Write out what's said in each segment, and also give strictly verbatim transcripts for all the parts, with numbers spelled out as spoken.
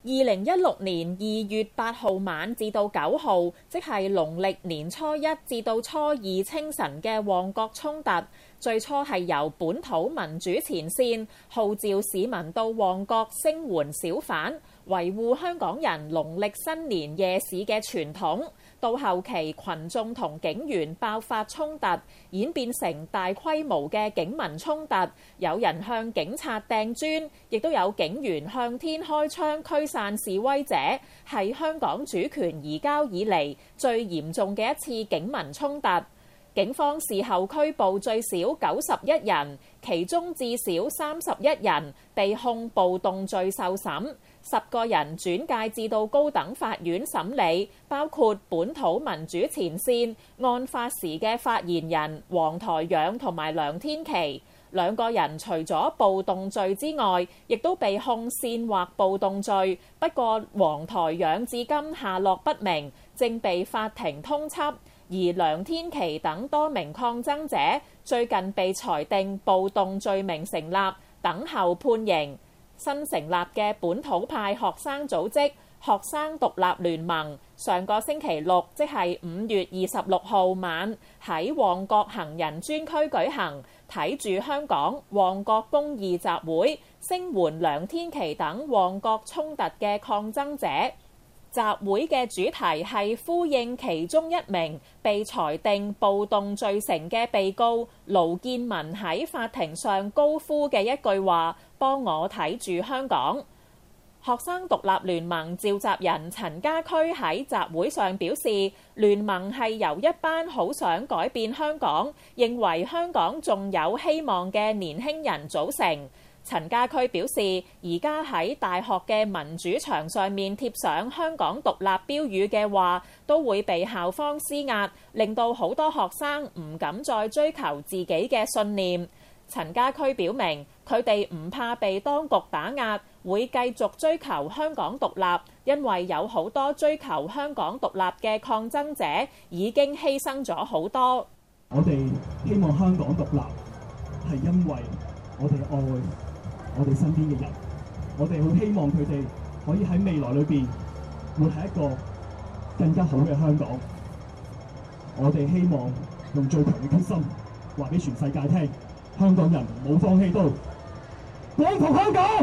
二零一六年二月八號晚至到九號，即係農曆年初一至到初二清晨嘅旺角衝突，最初係由本土民主前線號召市民到旺角聲援小販，維護香港人農曆新年夜市嘅傳統。到後期群眾同警員爆發衝突，演變成大規模嘅警民衝突，有人向警察掟磚，亦都有警員向天開槍驅散示威者，係香港主權移交以嚟最嚴重嘅一次警民衝突。警方事後拘捕最少九十一人，其中至少三十一人被控暴動罪受審，十個人轉介至到高等法院審理，包括本土民主前線案發時嘅發言人黃台仰同埋梁天琦。兩個人除咗暴動罪之外，亦都被控煽惑暴動罪，不過黃台仰至今下落不明，正被法庭通緝。而梁天琦等多名抗爭者最近被裁定暴動罪名成立，等候判刑。新成立嘅本土派學生組織學生獨立聯盟，上個星期六即係五月二十六號晚喺旺角行人專區舉行睇住香港旺角公義集會，聲援梁天琦等旺角衝突嘅抗爭者。集會嘅主題係呼應其中一名被裁定暴動罪成嘅被告盧建文喺法庭上高呼嘅一句話：幫我睇住香港。學生獨立聯盟召集人陳家駒喺集會上表示，聯盟係由一班好想改變香港、認為香港仲有希望嘅年輕人組成。陳家駒表示，而家喺大學嘅民主牆上面貼上香港獨立標語嘅話，都會被校方施壓，令到好多學生唔敢再追求自己嘅信念。陳家駒表明，佢哋唔怕被當局打壓，會繼續追求香港獨立，因為有好多追求香港獨立嘅抗爭者已經犧牲咗好多。 我哋希望香港獨立，係因為我哋愛我哋身邊嘅人，我哋好希望佢哋可以喺未來裏邊活喺一個更加好嘅香港。我哋希望用最強嘅決心話俾全世界聽，香港人冇放棄到，光復香港，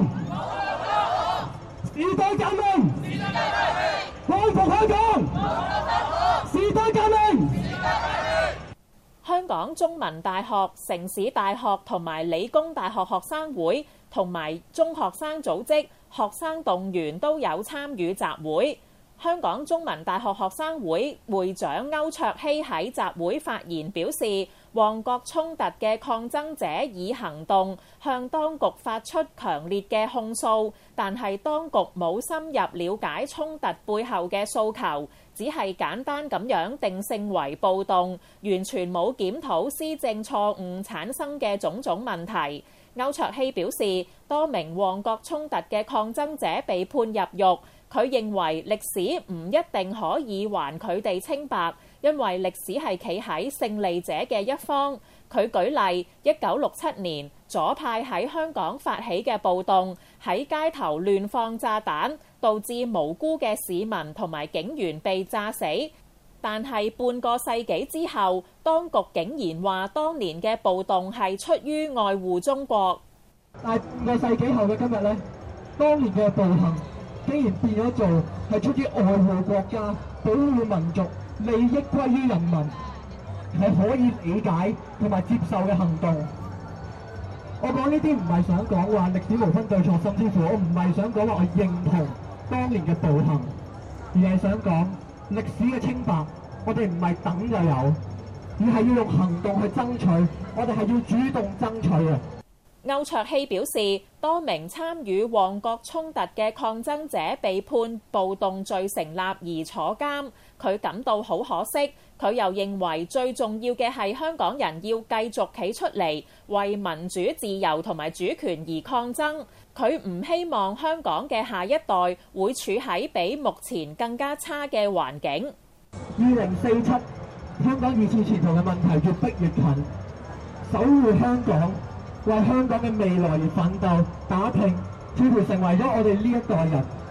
時代革命，光復香港，時代革命。 香港中文大學、城市大學同埋理工大學學生會同埋中學生組織學生動員都有參與集會。香港中文大學學生會會長歐卓希喺集會發言表示，旺角衝突嘅抗爭者以行動向當局發出強烈嘅控訴，但係當局冇深入了解衝突背後嘅訴求，只係簡單咁樣定性為暴動，完全冇檢討施政錯誤產生嘅種種問題。歐卓希表示，多名旺角衝突嘅抗爭者被判入獄，佢認為歷史唔一定可以還佢哋清白，因為歷史係企喺勝利者嘅一方。佢舉例，一九六七年左派喺香港發起嘅暴動，喺街頭亂放炸彈，導致無辜嘅市民同埋警員被炸死。但係半個世紀之後，當局竟然話當年嘅暴動係出於愛護中國。 但係半個世紀後嘅今日呢，當年嘅暴行竟然變咗做係出於愛護國家、保護民族、利益歸於人民，係可以理解同埋接受嘅行動。我講呢啲唔係想講話歷史無分對錯，甚至乎我唔係想講話我認同當年嘅暴行，而係想講歷史嘅清白，我哋唔係等就有，而係要用行動去爭取，我哋係要主動爭取嘅。 歐卓希表示，多名參與旺角衝突嘅抗爭者被判暴動罪成立而坐監，佢感到好可惜。佢又認為最重要嘅係香港人要繼續企出嚟，為民主自由同埋主權而抗爭。佢唔希望香港嘅下一代會處喺比目前更加差嘅環境。 二零四七，香港二次前途嘅問題越逼越近，守護香港，為香港嘅未來而奮鬥打拼，似乎成為咗我哋呢一代人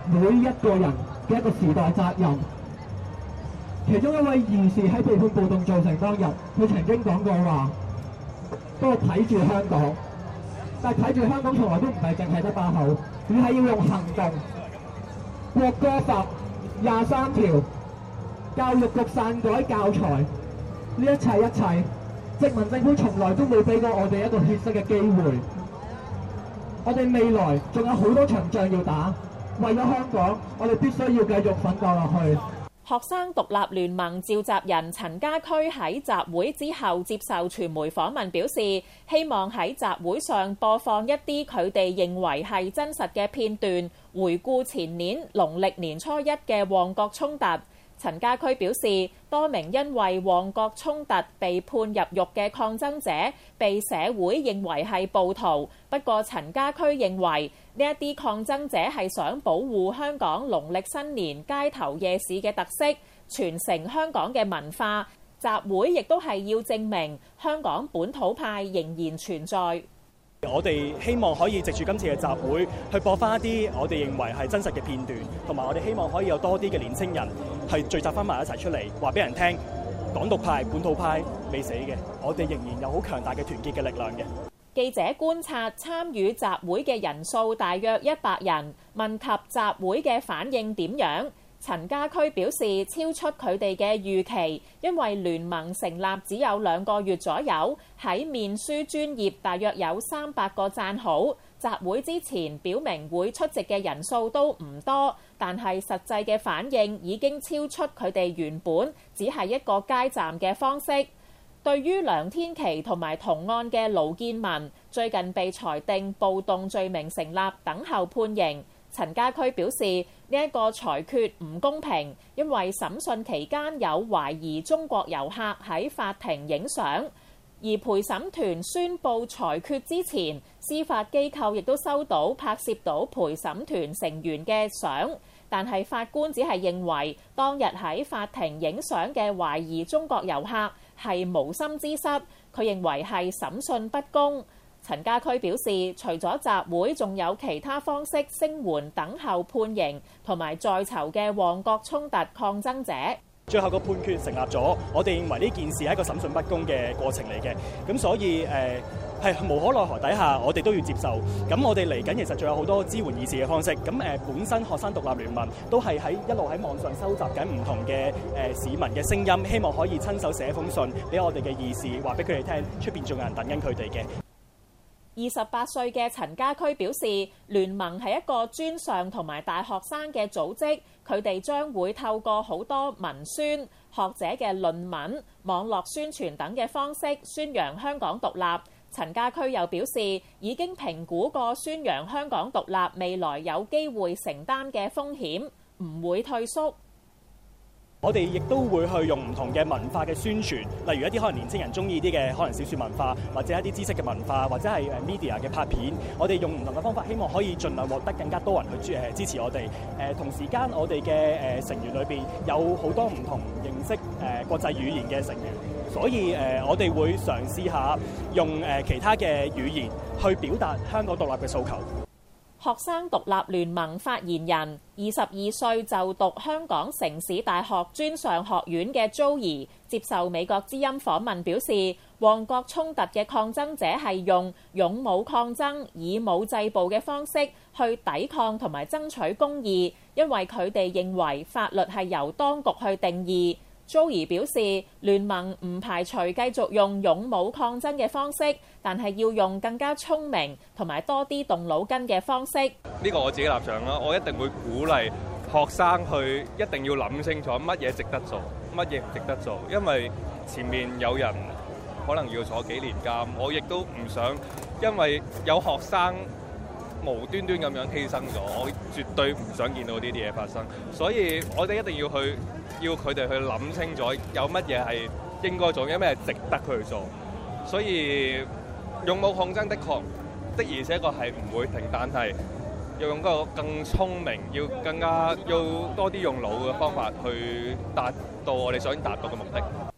每一個人嘅一個時代責任。其中一位義士喺被判暴動造成當日，佢曾經講過話：不過睇住香港，但係睇住香港從來都唔係淨係得把口，而係要用行動。國歌法廿三條，教育局篡改教材，呢一切一切，殖民政府從來都冇俾過我哋一個血色嘅機會。我哋未來仲有好多場仗要打，為咗香港，我哋必須要繼續奮鬥落去。 學生獨立聯盟召集人陳家駒喺集會之後接受傳媒訪問表示，希望喺集會上播放一啲佢哋認為係真實嘅片段，回顧前年農曆年初一嘅旺角衝突。陳家駒表示，多名因為旺角衝突被判入獄嘅抗爭者被社會認為係暴徒，不過陳家駒認為呢一啲抗爭者係想保護香港農曆新年街頭夜市嘅特色，傳承香港嘅文化。集會亦都係要證明香港本土派仍然存在。 我哋希望可以藉住今次嘅集會去播翻一啲我哋認為係真實嘅片段，同埋我哋希望可以有多啲嘅年青人係聚集翻埋一齊出嚟，話俾人聽港獨派、本土派未死嘅，我哋仍然有好強大嘅團結嘅力量嘅。 記者觀察參與集會嘅人數大約一百人，問及集會嘅反應點樣？陳家駒表示超出佢哋嘅預期，因為聯盟成立只有兩個月左右，喺面書專頁大約有三百個讚好。集會之前表明會出席嘅人數都唔多，但係實際嘅反應已經超出佢哋原本只係一個街站嘅方式。對於梁天琦同埋同案嘅盧建文，最近被裁定暴動罪名成立，等候判刑。陳家駒表示呢一個裁決唔公平，因為審訊期間有懷疑中國遊客喺法庭影相，而陪審團宣布裁決之前，司法機構亦都收到拍攝到陪審團成員嘅相，但係法官只係認為當日喺法庭影相嘅懷疑中國遊客係無心之失，佢認為係審訊不公。陳家駒表示，除咗集會，仲有其他方式聲援等候判刑同埋在囚嘅旺角衝突抗爭者。 最後個判決成立咗，我哋認為呢件事係一個審訊不公嘅過程嚟嘅，咁所以誒係、呃、無可奈何底下，我哋都要接受。咁我哋嚟緊其實仲有好多支援義士嘅方式。咁誒、呃、本身學生獨立聯盟都係喺一路喺網上收集緊唔同嘅誒、呃、市民嘅聲音，希望可以親手寫封信俾我哋嘅義士，話俾佢哋聽，出邊仲有人等緊佢哋嘅。 二十八歲嘅陳家駒表示，聯盟係一個專上同埋大學生嘅組織，佢哋將會透過好多文宣、學者嘅論文、網絡宣傳等嘅方式宣揚香港獨立。陳家駒又表示，已經評估過宣揚香港獨立未來有機會承擔嘅風險，唔會退縮。 我哋亦都會去用唔同嘅文化嘅宣傳，例如一啲可能年輕人中意啲嘅可能小説文化，或者一啲知識嘅文化，或者係誒 media 嘅拍片。我哋用唔同嘅方法，希望可以盡量獲得更加多人去誒支持我哋。誒同時間，我哋嘅誒成員裏邊有好多唔同認識誒國際語言嘅成員，所以誒我哋會嘗試下用誒其他嘅語言去表達香港獨立嘅訴求。 學生獨立聯盟發言人、二十二歲就讀香港城市大學專上學院嘅 Joey 接受美國之音訪問表示，旺角衝突嘅抗爭者係用勇武抗爭、以武制暴嘅方式去抵抗同埋爭取公義，因為佢哋認為法律係由當局去定義。Joey 表示，聯盟唔排除繼續用勇武抗爭嘅方式，但係要用更加聰明同埋多啲動腦筋嘅方式。 呢個我自己立場啦，我一定會鼓勵學生去一定要諗清楚乜嘢值得做，乜嘢唔值得做，因為前面有人可能要坐幾年監，我亦都唔想因為有學生無端端咁樣犧牲咗，我絕對唔想見到呢啲嘢發生，所以我哋一定要去要佢哋去諗清楚有乜嘢係應該做，有咩係值得佢去做。所以勇武抗爭的確的而且確係唔會停，但係要用個更聰明，要更加要多啲用腦嘅方法去達到我哋想達到嘅目的。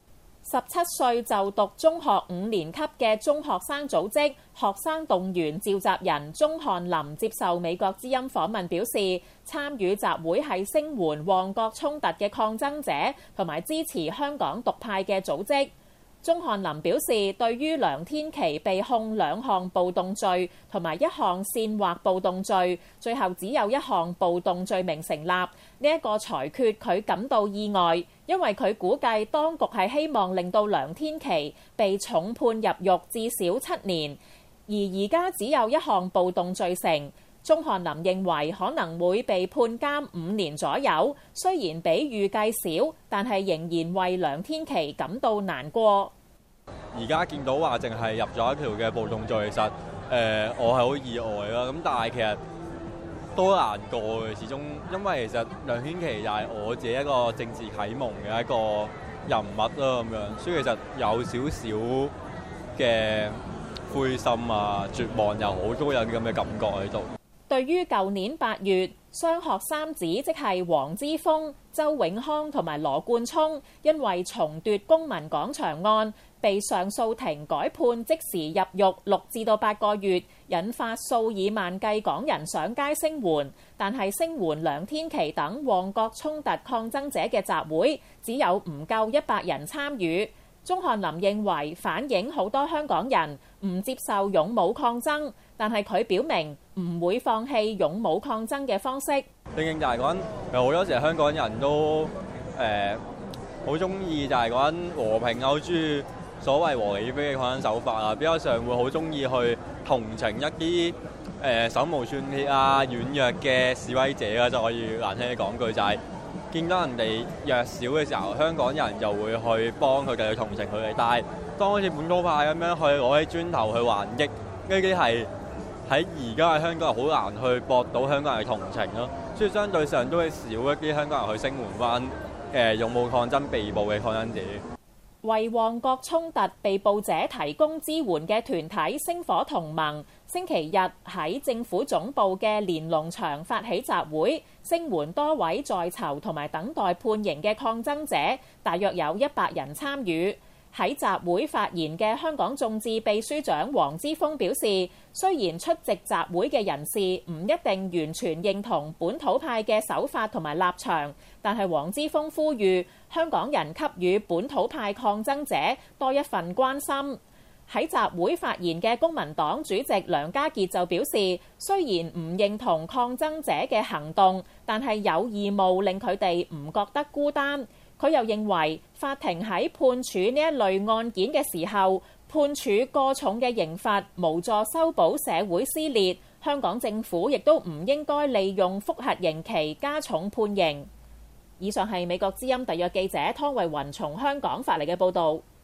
十七歲就讀中學五年級嘅中學生組織學生動員召集人鍾翰林接受美國之音訪問表示，參與集會係聲援旺角衝突嘅抗爭者，同埋支持香港獨派嘅組織。鍾翰林表示，對於梁天琦被控兩項暴動罪同埋一項煽惑暴動罪，最後只有一項暴動罪名成立，呢一個裁決佢感到意外，因為佢估計當局係希望令到梁天琦被重判入獄至少七年，而而家只有一項暴動罪成。鍾翰林認為可能會被判監五年左右，雖然比預計少，但係仍然為梁天琦感到難過。 而家見到話淨係入咗一條嘅暴動罪，其實誒、呃、我係好意外啦。咁但係其實都難過嘅，始終因為其實梁天琦就係我自己一個政治啟蒙嘅一個人物啦，咁樣，所以其實有少少嘅灰心啊、絕望又好，都有啲咁嘅感覺喺度。 對於舊年八月，雙學三子即係黃之鋒、周永康同埋羅冠聰，因為重奪公民廣場案，被上訴庭改判即時入獄六至到八個月，引發數以萬計港人上街聲援。但係聲援梁天琦等旺角衝突抗爭者嘅集會，只有唔夠一百人參與。鍾翰林認為反映好多香港人唔接受勇武抗爭，但係佢表明唔會放棄勇武抗爭嘅方式。 正正就係講緊，有好多時香港人都誒好中意就係講緊和平，好中意所謂和理非嘅抗爭手法啊，比較上會好中意去同情一啲誒、呃、手無寸鐵啊、軟弱嘅示威者啊，就可以難聽啲講句就係、是。見到人哋弱小嘅時候，香港人就會去幫佢哋，去同情佢哋。但係當好似本土派咁樣去攞起磚頭去還擊，呢啲係喺而家嘅香港人好難去博到香港人嘅同情咯。所以相對上都會少一啲香港人去聲援翻誒勇武抗爭被捕嘅抗爭者。 為旺角衝突被捕者提供支援嘅團體星火同盟，星期日喺政府總部嘅連儂牆發起集會，聲援多位在囚同埋等待判刑嘅抗爭者，大約有一百人參與。喺集會發言嘅香港眾志秘書長黃之鋒表示，雖然出席集會嘅人士唔一定完全認同本土派嘅手法同埋立場，但係黃之鋒呼籲香港人給予本土派抗爭者多一份關心。喺集會發言嘅公民黨主席梁家傑就表示，雖然唔認同抗爭者嘅行動，但係有義務令佢哋唔覺得孤單。佢又認為法庭喺判處呢一類案件嘅時候，判處過重嘅刑罰無助修補社會撕裂，香港政府亦都唔應該利用覆核刑期加重判刑。以上係美國之音特約記者湯慧雲從香港發嚟嘅報導。